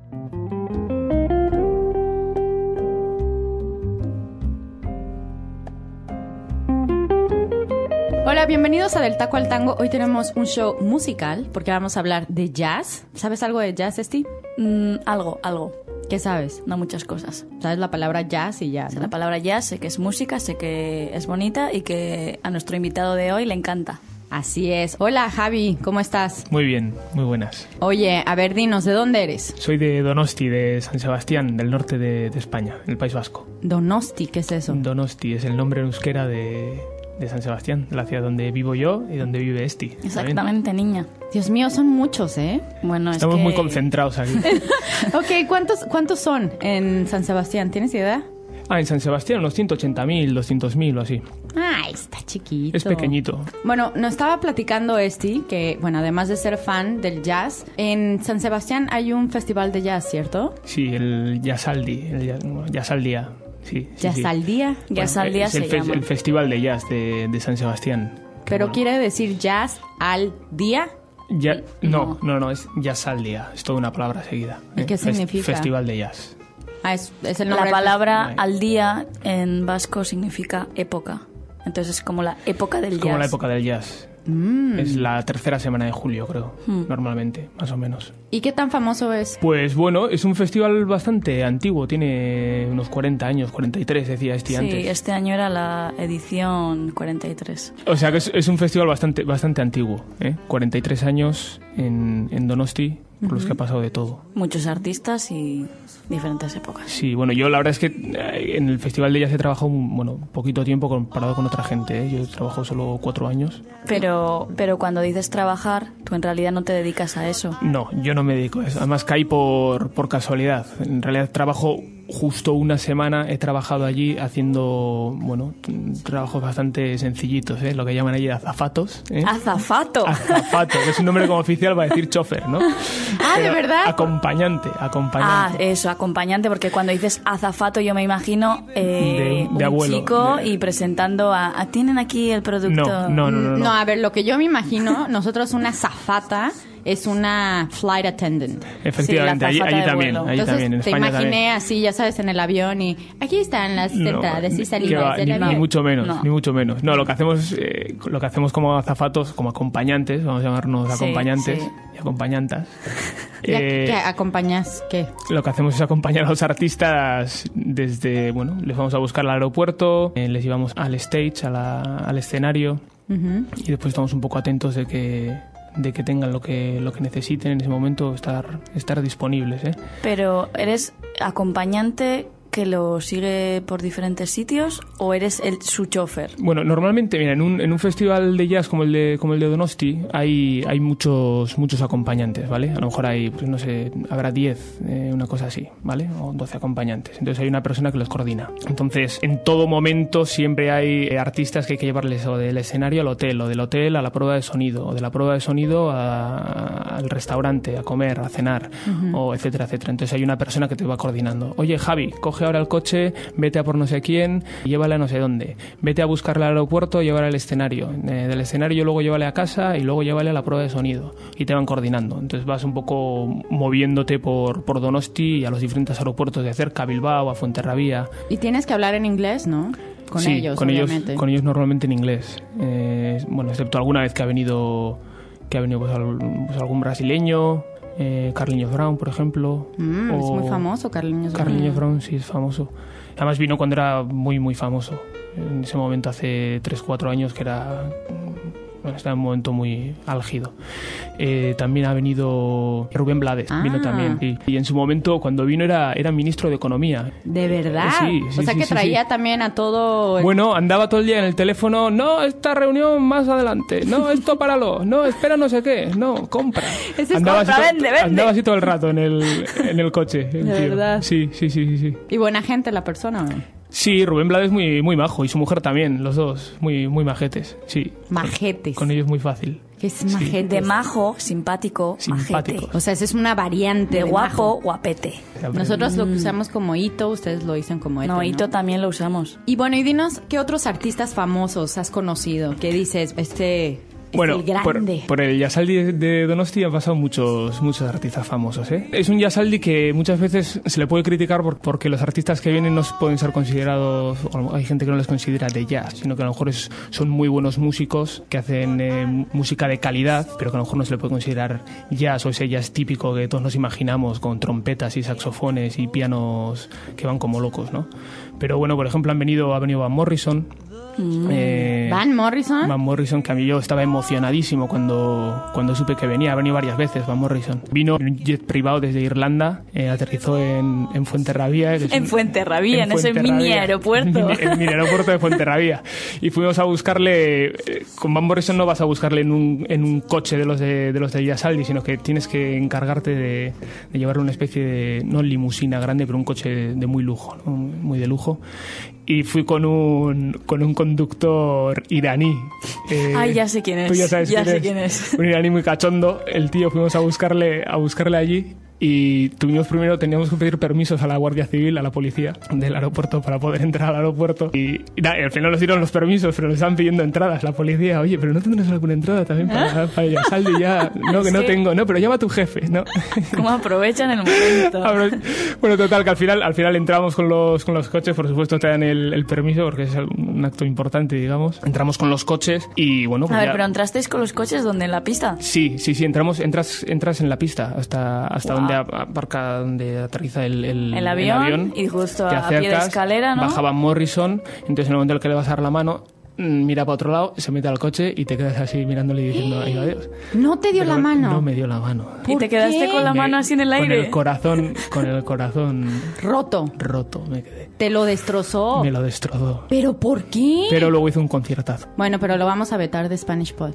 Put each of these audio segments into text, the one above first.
Hola, bienvenidos a Del Taco al Tango. Hoy tenemos un show musical porque vamos a hablar de jazz. ¿Sabes algo de jazz, Esti? Algo. ¿Qué sabes? No muchas cosas. ¿Sabes la palabra jazz y ya, no? Sé la palabra jazz, sé que es música, sé que es bonita y que a nuestro invitado de hoy le encanta. Así es. Hola, Javi, ¿cómo estás? Muy bien, muy buenas. Oye, a ver, dinos, ¿de dónde eres? Soy de Donosti, de San Sebastián, del norte de España, el País Vasco. Donosti, ¿qué es eso? Donosti es el nombre en euskera de San Sebastián, la ciudad donde vivo yo y donde vive Esti. Exactamente, niña. Dios mío, son muchos, ¿eh? Bueno, estamos muy concentrados aquí. Ok, ¿cuántos son en San Sebastián? ¿Tienes idea? En San Sebastián unos 180.000, 200.000 o así. Ay, está chiquito. Es pequeñito. Bueno, nos estaba platicando Esti que, bueno, además de ser fan del jazz, en San Sebastián hay un festival de jazz, ¿cierto? Sí, el Jazzaldi, Jazz al Día. Sí, ¿Jazz al Día? Jazz al Día se llama. El festival de jazz de San Sebastián. ¿Pero bueno, quiere decir jazz al día? No, es Jazz al Día. Es toda una palabra seguida. ¿Y qué significa? Festival de jazz. Es el nombre. La palabra al día en vasco significa época. Entonces es como la época del jazz. Como la época del jazz. Es la tercera semana de julio, creo, normalmente, más o menos. ¿Y qué tan famoso es? Pues bueno, es un festival bastante antiguo, tiene unos 40 años, 43 decía antes. Sí, este año era la edición 43. O sea que es un festival bastante antiguo, 43 años en Donosti, por los que ha pasado de todo. Muchos artistas y diferentes épocas. Sí, bueno, yo la verdad es que en el Festival de Jazz he trabajado poquito tiempo comparado con otra gente, Yo he trabajado solo 4 años. Pero cuando dices trabajar, tú en realidad no te dedicas a eso. No, yo no me dedico a eso. Además caí por casualidad. En realidad trabajo justo una semana, he trabajado allí haciendo, trabajos bastante sencillitos, lo que llaman allí azafatos. ¿Azafato? Azafato, que es un nombre como oficial para decir chofer, ¿no? ¿de verdad? Acompañante. Eso, acompañante, porque cuando dices azafato yo me imagino de un abuelo, chico y presentando ¿tienen aquí el producto? No, a ver, lo que yo me imagino, nosotros una azafata es una flight attendant. Efectivamente, sí, allí también. Entonces, En España te imaginé también. así, ya sabes, en el avión y aquí están las entradas y salidas del avión. Ni mucho menos. No, lo que hacemos como azafatos, como acompañantes, vamos a llamarnos acompañantes y acompañantas. ¿Qué acompañas? ¿Qué? Lo que hacemos es acompañar a los artistas desde, les vamos a buscar al aeropuerto, les llevamos al stage, al escenario, y después estamos un poco atentos de que tengan lo que necesiten en ese momento, estar disponibles. Pero ¿eres acompañante que lo sigue por diferentes sitios o eres su chofer? Bueno, normalmente, mira, en un festival de jazz como el de Donosti hay muchos acompañantes, ¿vale? A lo mejor hay, pues no sé, habrá 10, una cosa así, ¿vale? O 12 acompañantes. Entonces hay una persona que los coordina. Entonces, en todo momento siempre hay artistas que hay que llevarles o del escenario al hotel, o del hotel a la prueba de sonido, o de la prueba de sonido al restaurante, a comer, a cenar, o etcétera, etcétera. Entonces hay una persona que te va coordinando. Oye, Javi, coge ahora el coche, vete a por no sé quién, llévale a no sé dónde, vete a buscarle al aeropuerto, llévale al escenario, del escenario luego llévale a casa y luego llévale a la prueba de sonido, y te van coordinando. Entonces vas un poco moviéndote por Donosti y a los diferentes aeropuertos de cerca, a Bilbao, a Fuenterrabía. Y tienes que hablar en inglés, ¿no? Con ellos, obviamente. Con ellos normalmente en inglés, excepto alguna vez que ha venido pues algún brasileño, Carlinhos Brown, por ejemplo. Es muy famoso Carlinhos Brown. Carlinhos Brown, sí, es famoso. Además vino cuando era muy, muy famoso. En ese momento, hace 3-4 años, que era... estaba en un momento muy álgido. También ha venido Rubén Blades, vino también. Y en su momento, cuando vino, era ministro de Economía. ¿De verdad? Sí, o sea que traía también a todo... Bueno, andaba todo el día en el teléfono. No, esta reunión más adelante. No, esto páralo. No, espera no sé qué. No, compra. Ese es compra, vende. Andaba así todo el rato en el coche. ¿De verdad? Sí. ¿Y buena gente la persona o no? Sí, Rubén Blades es muy, muy majo, y su mujer también, los dos, muy, muy majetes, sí. Majetes. Con ellos muy fácil. ¿Qué es majete? De majo, simpático, majete. O sea, esa es una variante de guapo, majo. guapete. Nosotros lo usamos como hito, ustedes lo dicen como eto, ¿no? Hito también lo usamos. Y bueno, y dinos, ¿qué otros artistas famosos has conocido? ¿Qué dices? Bueno, el grande. Por el Jazzaldi de Donosti han pasado muchos artistas famosos, ¿eh? Es un Jazzaldi que muchas veces se le puede criticar porque los artistas que vienen no pueden ser considerados, o hay gente que no les considera de jazz, sino que a lo mejor son muy buenos músicos que hacen música de calidad, pero que a lo mejor no se le puede considerar jazz o ese jazz típico que todos nos imaginamos con trompetas y saxofones y pianos que van como locos, ¿no? Pero bueno, por ejemplo, ha venido Van Morrison. ¿Van Morrison? Van Morrison, que a mí yo estaba emocionadísimo cuando supe que venía. Ha venido varias veces Van Morrison. Vino en un jet privado desde Irlanda, aterrizó en Fuenterrabía. En Fuenterrabía, en ese mini aeropuerto. El mini aeropuerto de Fuenterrabía. Y fuimos a buscarle. Con Van Morrison no vas a buscarle en un coche de los de Jazzaldi, sino que tienes que encargarte de llevarle una especie de, no limusina grande, pero un coche de muy lujo, ¿no? Muy de lujo. Y fui con un conductor iraní. Ay, ya sé quién es. Tú ya sabes quién es. Un iraní muy cachondo. El tío, fuimos a buscarle allí. Y teníamos que pedir permisos a la Guardia Civil, a la policía del aeropuerto para poder entrar al aeropuerto. Y al final nos dieron los permisos, pero nos estaban pidiendo entradas la policía. Oye, pero ¿no tendrás alguna entrada también para Jazzaldi ya? No, que no tengo. No, pero llama a tu jefe, ¿no? ¿Cómo aprovechan el momento? Bueno, total, que al final entramos con los coches. Por supuesto te dan el permiso porque es un acto importante, digamos. Entramos con los coches y bueno... Pues pero ¿entrasteis con los coches donde, en la pista? Sí, entras en la pista hasta donde aparca, donde aterriza el avión y justo a pie de escalera, ¿no? Bajaba Morrison, entonces en el momento en el que le vas a dar la mano, mira para otro lado, se mete al coche y te quedas así mirándole y diciendo adiós. ¿No te dio la mano? No me dio la mano. ¿Y te quedaste con la mano así en el aire? Con el corazón roto me quedé. ¿Te lo destrozó? Me lo destrozó. ¿Pero por qué? Pero luego hizo un conciertazo. Bueno, pero lo vamos a vetar de Spanish Pod.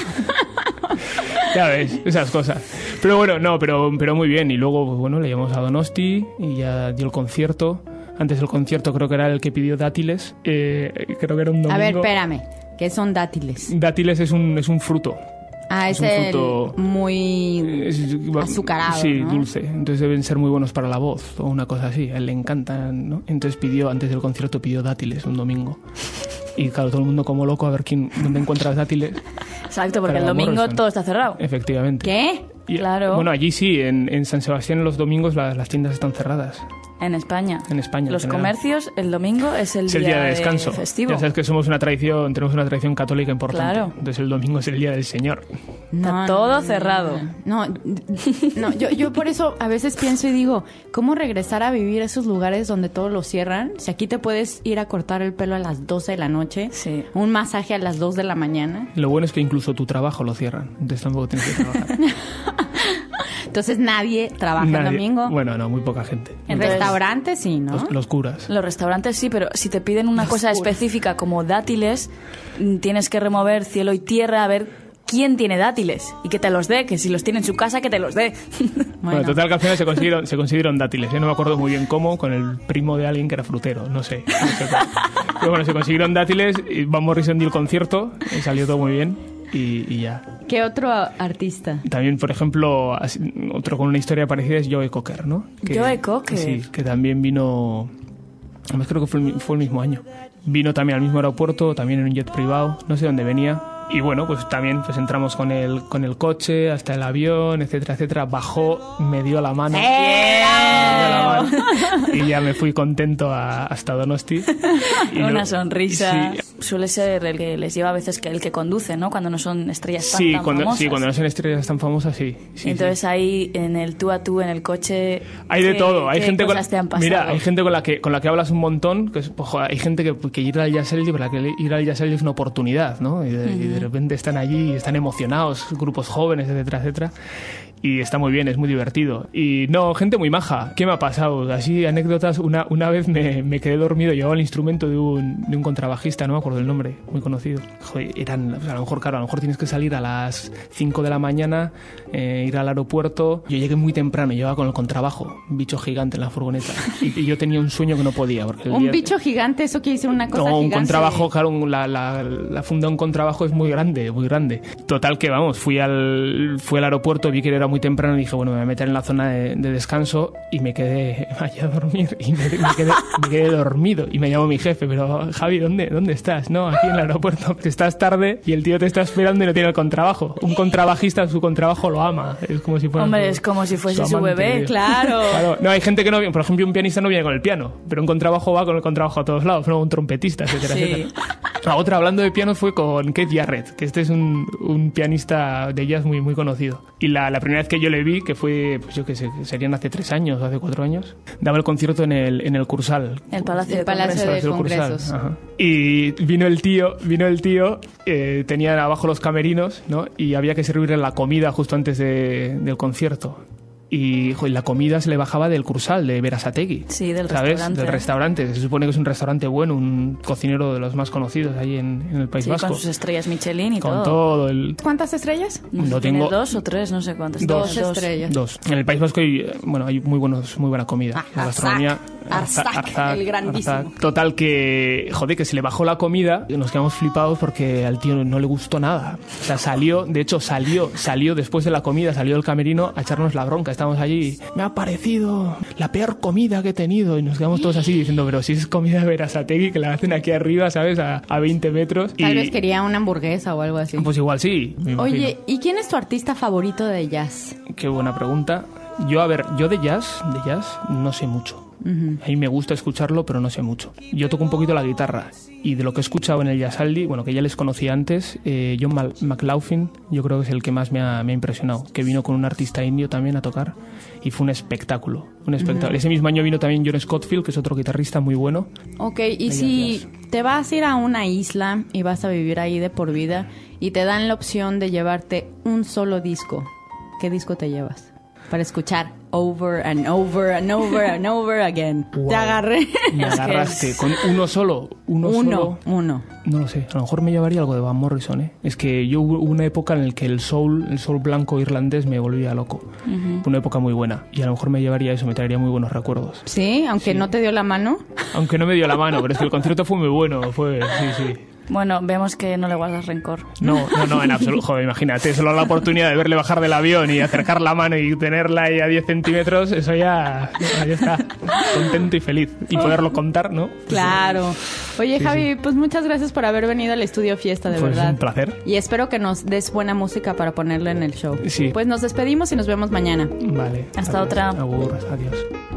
Ya ves, esas cosas. Pero bueno, no, pero muy bien. Y luego, pues bueno, le llamamos a Donosti y ya dio el concierto. Antes del concierto creo que era el que pidió dátiles. Creo que era un domingo. A ver, espérame. ¿Qué son dátiles? Dátiles es un fruto. Ah, es un fruto muy azucarado, sí, ¿no? Dulce. Entonces deben ser muy buenos para la voz o una cosa así. A él le encantan, ¿no? Entonces antes del concierto pidió dátiles un domingo. Y claro, todo el mundo como loco a ver dónde encuentras dátiles. Exacto, porque el domingo Morrison. Todo está cerrado. Efectivamente. ¿Qué? Claro. Bueno, allí sí, en San Sebastián los domingos las tiendas están cerradas. En España. En España. Los comercios, el domingo es el día de descanso. Festivo. Ya sabes que tenemos una tradición católica importante. Claro. Entonces el domingo es el día del Señor. Está todo cerrado. No, yo por eso a veces pienso y digo, ¿cómo regresar a vivir a esos lugares donde todo lo cierran? Si aquí te puedes ir a cortar el pelo a las 12 de la noche, sí. Un masaje a las 2 de la mañana. Lo bueno es que incluso tu trabajo lo cierran, entonces tampoco tienes que trabajar. Entonces nadie trabaja el domingo. Bueno, no, muy poca gente. En restaurantes sí, ¿no? Los curas. Los restaurantes sí, pero si te piden una cosa específica como dátiles, tienes que remover cielo y tierra a ver quién tiene dátiles y que te los dé, que si los tiene en su casa que te los dé. Bueno, total que al final se consiguieron dátiles. Yo no me acuerdo muy bien cómo, con el primo de alguien que era frutero, no sé pero bueno, se consiguieron dátiles y Van Morrison dio el concierto y salió todo muy bien. Y ya. ¿Qué otro artista? También, por ejemplo, otro con una historia parecida es Joe Cocker, ¿no? Joe Cocker. Sí, que también vino... Además creo que fue el mismo año. Vino también al mismo aeropuerto, también en un jet privado, no sé dónde venía. Y bueno, pues también pues entramos con el coche hasta el avión, etcétera, etcétera. Bajó, me dio la mano. Y ya me fui contento hasta Donosti. Una sonrisa. Sí. Suele ser el que les lleva a veces el que conduce, ¿no? Cuando no son estrellas tan famosas. Sí, cuando no son estrellas tan famosas, sí. Entonces ahí en el tú a tú, en el coche... Hay de todo. Hay gente mira, hay gente con la que hablas un montón. Que hay gente que ir al Jazzaldi, para que ir al Jazzaldi es una oportunidad, ¿no? Y de repente están allí, están emocionados, grupos jóvenes, etcétera, etcétera. Y está muy bien, es muy divertido. Y no, gente muy maja. ¿Qué me ha pasado? Así, anécdotas. Una vez me quedé dormido, llevaba el instrumento de un contrabajista, no me acuerdo el nombre, muy conocido. Joder, a lo mejor tienes que salir a las 5 de la mañana, ir al aeropuerto. Yo llegué muy temprano, llevaba con el contrabajo, un bicho gigante en la furgoneta. Y yo tenía un sueño que no podía. Porque bicho gigante, eso quiere decir una cosa gigante. No, un contrabajo, claro, la funda de un contrabajo es muy grande, muy grande. Total que, vamos, fui al aeropuerto, vi que era muy muy temprano y dije, bueno, me voy a meter en la zona de descanso y me quedé allá a dormir y me quedé dormido. Y me llamó mi jefe, pero Javi, ¿dónde estás? No, aquí en el aeropuerto. Estás tarde y el tío te está esperando y no tiene el contrabajo. Un contrabajista su contrabajo lo ama. Es como si fuera Hombre, es como si fuese su amante, bebé, tío. claro. No, hay gente que no viene. Por ejemplo, un pianista no viene con el piano, pero un contrabajo va con el contrabajo a todos lados, no un trompetista, etcétera, Sí. etcétera. La otra, hablando de piano, fue con Keith Jarrett, que este es un pianista de jazz muy, muy conocido. Y la primera vez que yo le vi, que fue, pues yo qué sé, serían hace 3 años o hace 4 años, daba el concierto en el Cursal. El Palacio de Palacio Congresos. de El Cursal, Congresos. ajá. Y vino el tío, tenía abajo los camerinos, ¿no? Y había que servirle la comida justo antes del concierto. Y joder, la comida se le bajaba del Cursal, de Berasategui. Sí, del ¿sabes? restaurante. Del restaurante. Se supone que es un restaurante bueno, un cocinero de los más conocidos ahí en el País Sí, Vasco. con sus estrellas Michelin y Con todo. todo el... ¿Cuántas estrellas? No Tiene tengo... 2 o 3, no sé cuántas. 2 estrellas. 2. En el País Vasco hay muy buena comida. La gastronomía... Arzac, el grandísimo. Arzac. Total que, joder, que se le bajó la comida y nos quedamos flipados porque al tío no le gustó nada. O sea, salió después de la comida, salió del camerino a echarnos la bronca. Estábamos allí, me ha parecido la peor comida que he tenido. Y nos quedamos todos así diciendo, pero si es comida de Berasategui, que la hacen aquí arriba, ¿sabes? A 20 metros. Tal vez quería una hamburguesa o algo así. Pues igual sí, me imagino. Oye, ¿y quién es tu artista favorito de jazz? Qué buena pregunta. Yo de jazz no sé mucho. A mí me gusta escucharlo, pero no sé mucho. Yo toco un poquito la guitarra y de lo que he escuchado en el Jazz-Aldi, bueno, que ya les conocí antes, John McLaughlin, yo creo que es el que más me ha impresionado, que vino con un artista indio también a tocar y fue un espectáculo. Ese mismo año vino también John Scottfield, que es otro guitarrista muy bueno. Ok, y si te vas a ir a una isla y vas a vivir ahí de por vida y te dan la opción de llevarte un solo disco, ¿qué disco te llevas? Para escuchar over and over and over and over again. Wow. Te agarré. Me agarraste con uno solo. Uno. No lo sé, a lo mejor me llevaría algo de Van Morrison, ¿eh? Es que yo hubo una época en la que el soul blanco irlandés me volvía loco. Fue una época muy buena y a lo mejor me llevaría eso, me traería muy buenos recuerdos. Sí, aunque no te dio la mano. Aunque no me dio la mano, pero es que el concierto fue muy bueno, sí. Bueno, vemos que no le guardas rencor. No, en absoluto. Joder, imagínate, solo la oportunidad de verle bajar del avión y acercar la mano y tenerla ahí a 10 centímetros, eso ya está. Contento y feliz. Y poderlo contar, ¿no? Claro. Oye, Sí, Javi, pues muchas gracias por haber venido al Estudio Fiesta, de Pues verdad. un placer. Y espero que nos des buena música para ponerla en el show. Sí. Pues nos despedimos y nos vemos mañana. Vale. Hasta adiós. otra. Agur, adiós.